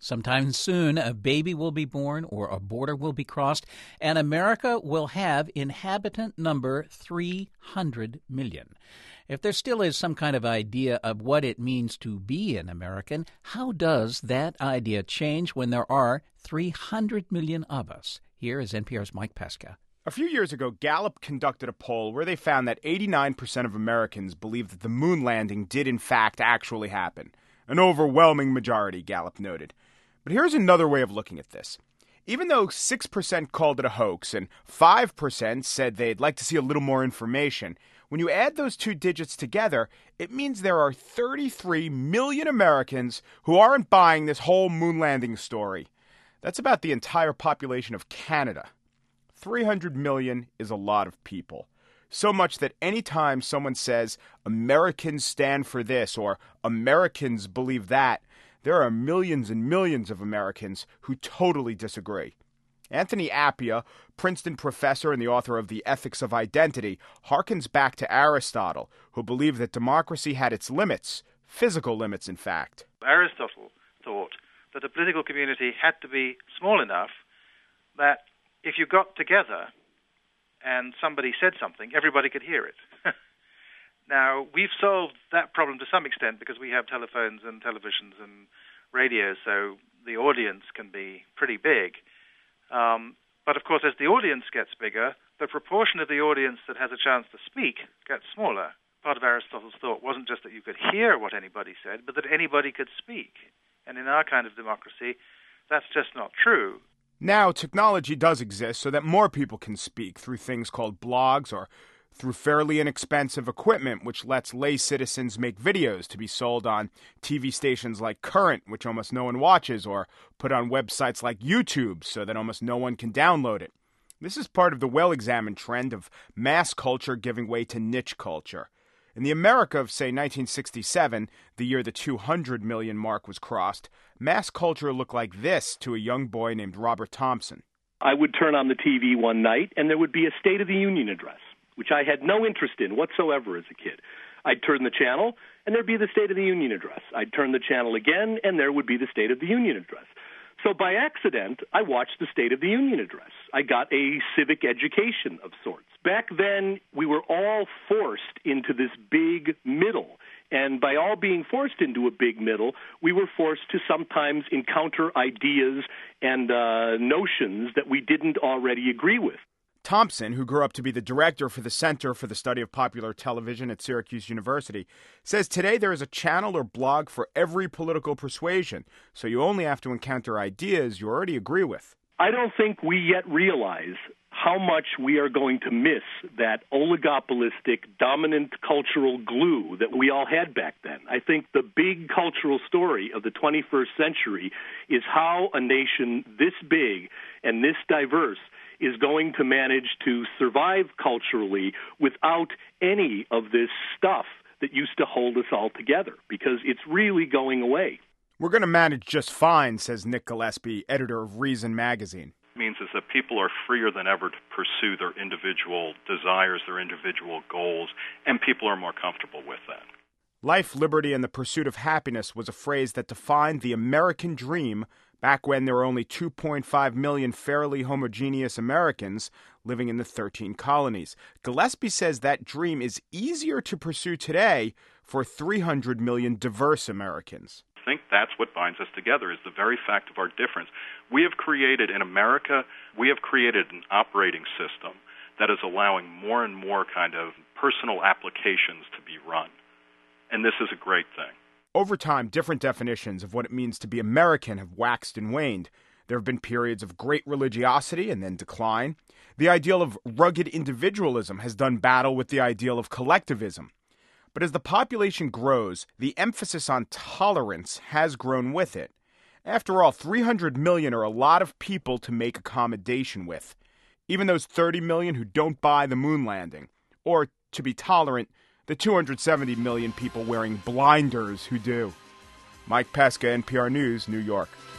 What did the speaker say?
Sometime soon, a baby will be born or a border will be crossed, and America will have inhabitant number 300 million. If there still is some kind of idea of what it means to be an American, how does that idea change when there are 300 million of us? Here is NPR's Mike Pesca. A few years ago, Gallup conducted a poll where they found that 89% of Americans believe that the moon landing did in fact actually happen. An overwhelming majority, Gallup noted. But here's another way of looking at this. Even though 6% called it a hoax and 5% said they'd like to see a little more information, when you add those two digits together, it means there are 33 million Americans who aren't buying this whole moon landing story. That's about the entire population of Canada. 300 million is a lot of people. So much that any time someone says, Americans stand for this or Americans believe that, there are millions and millions of Americans who totally disagree. Anthony Appiah, Princeton professor and the author of The Ethics of Identity, harkens back to Aristotle, who believed that democracy had its limits, physical limits, in fact. Aristotle thought that a political community had to be small enough that if you got together and somebody said something, everybody could hear it. Now, we've solved that problem to some extent because we have telephones and televisions and radios, so the audience can be pretty big. But, of course, as the audience gets bigger, the proportion of the audience that has a chance to speak gets smaller. Part of Aristotle's thought wasn't just that you could hear what anybody said, but that anybody could speak. And in our kind of democracy, that's just not true. Now, technology does exist so that more people can speak through things called blogs or through fairly inexpensive equipment, which lets lay citizens make videos to be sold on TV stations like Current, which almost no one watches, or put on websites like YouTube so that almost no one can download it. This is part of the well-examined trend of mass culture giving way to niche culture. In the America of, say, 1967, the year the 200 million mark was crossed, mass culture looked like this to a young boy named Robert Thompson. I would turn on the TV one night, and there would be a State of the Union address, which I had no interest in whatsoever as a kid. I'd turn the channel, and there'd be the State of the Union address. I'd turn the channel again, and there would be the State of the Union address. So by accident, I watched the State of the Union address. I got a civic education of sorts. Back then, we were all forced into this big middle. And by all being forced into a big middle, we were forced to sometimes encounter ideas and notions that we didn't already agree with. Thompson, who grew up to be the director for the Center for the Study of Popular Television at Syracuse University, says today there is a channel or blog for every political persuasion, so you only have to encounter ideas you already agree with. I don't think we yet realize how much we are going to miss that oligopolistic, dominant cultural glue that we all had back then. I think the big cultural story of the 21st century is how a nation this big and this diverse is going to manage to survive culturally without any of this stuff that used to hold us all together, because it's really going away. We're going to manage just fine, says Nick Gillespie, editor of Reason magazine. It means is that people are freer than ever to pursue their individual desires, their individual goals, and people are more comfortable with that. Life, liberty, and the pursuit of happiness was a phrase that defined the American dream back when there were only 2.5 million fairly homogeneous Americans living in the 13 colonies. Gillespie says that dream is easier to pursue today for 300 million diverse Americans. I think that's what binds us together, is the very fact of our difference. We have created, in America, we have created an operating system that is allowing more and more kind of personal applications to be run. And this is a great thing. Over time, different definitions of what it means to be American have waxed and waned. There have been periods of great religiosity and then decline. The ideal of rugged individualism has done battle with the ideal of collectivism. But as the population grows, the emphasis on tolerance has grown with it. After all, 300 million are a lot of people to make accommodation with. Even those 30 million who don't buy the moon landing. Or, to be tolerant, the 270 million people wearing blinders who do. Mike Pesca, NPR News, New York.